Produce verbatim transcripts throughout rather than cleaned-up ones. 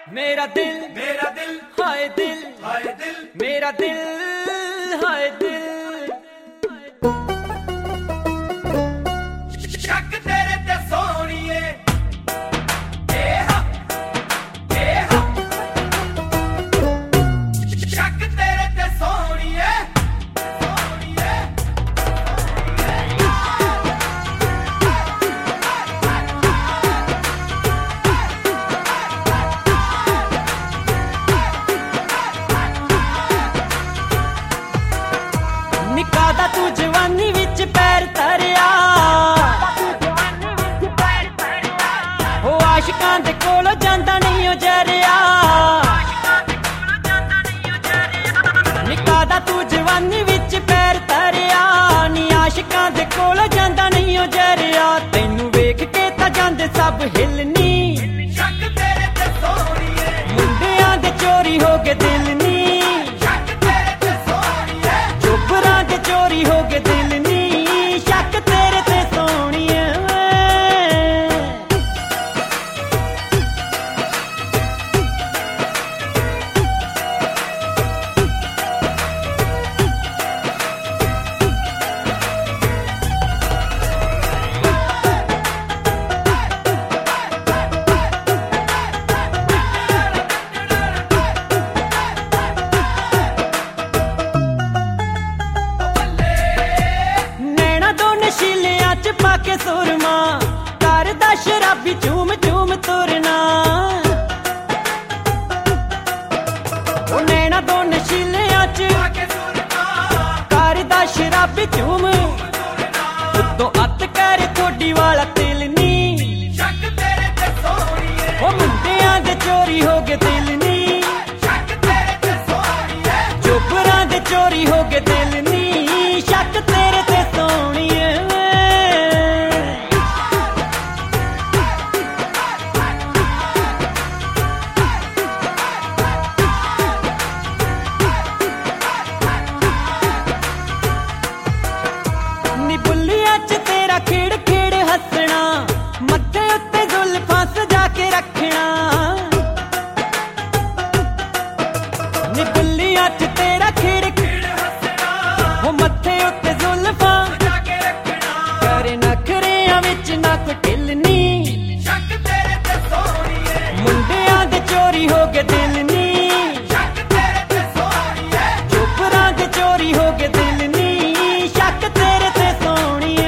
मेरा दिल मेरा दिल हाय दिल हाय दिल मेरा दिल हाय दिल शक तेरे ते सोहणीए ए हा ए हा शक तेरे ते सोहणीए सोहणीए निकादा तू जवानी विच पैर धरिया हो आशिकां दे कोलों जांदा नहीं ओ जरिया निकादा तू जवानी विच पैर धरिया नी आशिकां दे कोलों जांदा नहीं ओ जरिया तैनू वेख के तां जांदे सब हिलनी शक तेरे ते सोहणीए मुंडियां दे चोरी हो गए दिल नी शक तेरे ते सोहणीए चोबरां दे चोरी हो गए दिल नी शक तेरे ते सोहणीए नैना दो नशीलियां च पाके सुरमा करदा शराबी झूम झूम तुरना ओ नैना दो नशीलियां च आके सुरमा करदा शराबी झूम उत्तों अत कर थोड़ी वाला तिल नी शक तेरे ते सोहणीए ओ मुंडियां दे चोरी हो गए दिल नी शक तेरे ते सोहणीए चोबरां दे चोरी हो गए दिल नी शक तेरे ते सोहणीए नी बुल्लिया च तेरा खेड़ खेड़ हसना मत्थे उत्ते जुल्फां सजा के रखना नी बुल्लिया च तेरा खेड़ खेड़ हसना हो मत्थे उत्ते जुल्फां जाके रखना करे नखरियां विच ना कोई ढिल नी शक तेरे ते सोहणीए मुंडियां दे चोरी हो गए दिल नी शक तेरे ते सोहणीए चोपरां दे चोरी हो गए दिल नी शक तेरे ते सोहणीए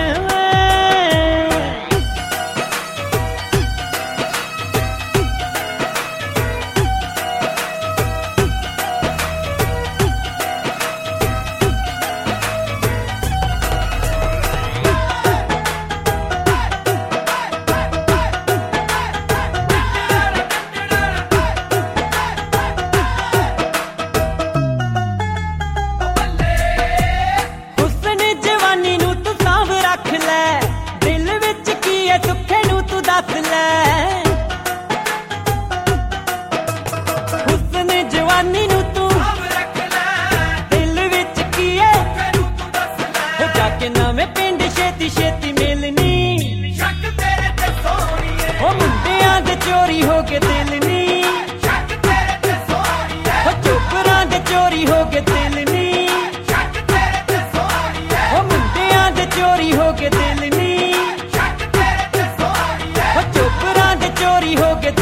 हुस्न जवानी नू तू सांभ रख ले दिल विच की है दुखे नू तू दस ले हुस्न जवानी नू तू अब रख ले दिल विच की है तेनू तू दस ले हो जाके नवें पिंड छेती छेती मिलनी शक तेरे ते सोहणीए हो मुंडियां दे चोरी हो गए दिल नी शक तेरे ते सोहणीए हो चोपरां दे चोरी हो गए दिल नी शक तेरे ते सोहणीए हो मुंडियां दे चोरी हो गए दिल नी शक तेरे ते सोहणीए हो चोपरां दे चोरी हो गए